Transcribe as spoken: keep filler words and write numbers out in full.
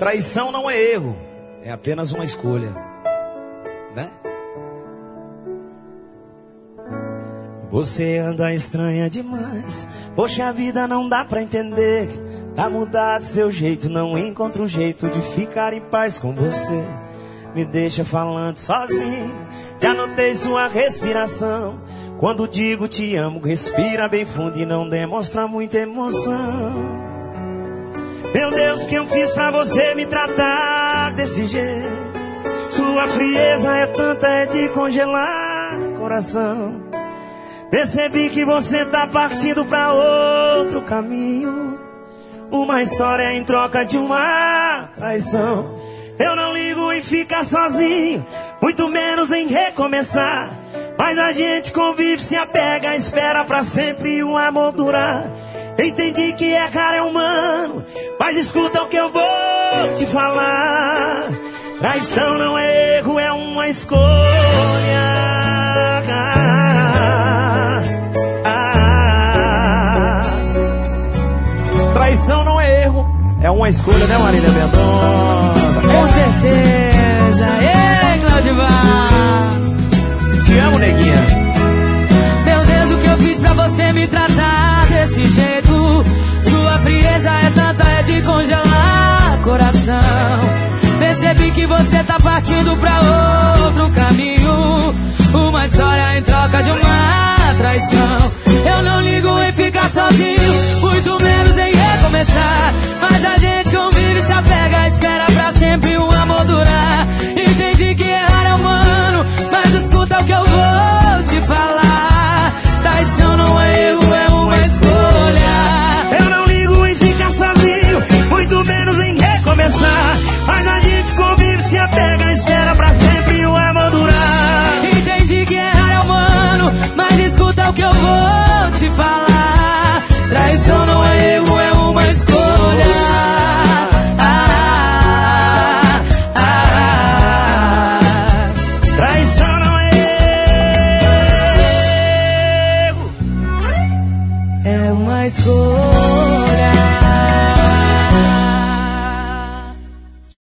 Traição não é erro, é apenas uma escolha, né? Você anda estranha demais, poxa, a vida não dá pra entender. Tá mudado seu jeito, não encontro um jeito de ficar em paz com você. Me deixa falando sozinho, já notei sua respiração. Quando digo te amo, respira bem fundo e não demonstra muita emoção. Meu Deus, o que eu fiz pra você me tratar desse jeito? Sua frieza é tanta, é de congelar coração. Percebi que você tá partindo pra outro caminho, uma história em troca de uma traição. Eu não ligo em ficar sozinho, muito menos em recomeçar. Mas a gente convive, se apega, espera pra sempre o amor durar. Entendi que errar é humano, mas escuta o que eu vou te falar. Traição não é erro, é uma escolha. Ah, traição não é erro, é uma escolha, né, Marília Mendonça? Com certeza. Ei, Claudivar, te amo, neguinha. Meu Deus, o que eu fiz pra você me tratar desse jeito? Sua frieza é tanta, é de congelar coração. Percebi que você tá partindo pra outro caminho, uma história em troca de uma traição. Eu não ligo em ficar sozinho, muito menos em recomeçar. Mas a gente convive, se apega, espera pra sempre o amor durar. Entendi que errar é humano, mas escuta o que eu vou te falar. Traição não é erro, é uma escolha. Eu não ligo em ficar sozinho, muito menos em recomeçar. Mas a gente convive, se apega, espera pra sempre o amor durar. Entendi que errar é humano, mas escuta o que eu vou te falar. Traição não é erro, é uma escolha. Ah, ah, ah. Traição não é erro, é uma escolha.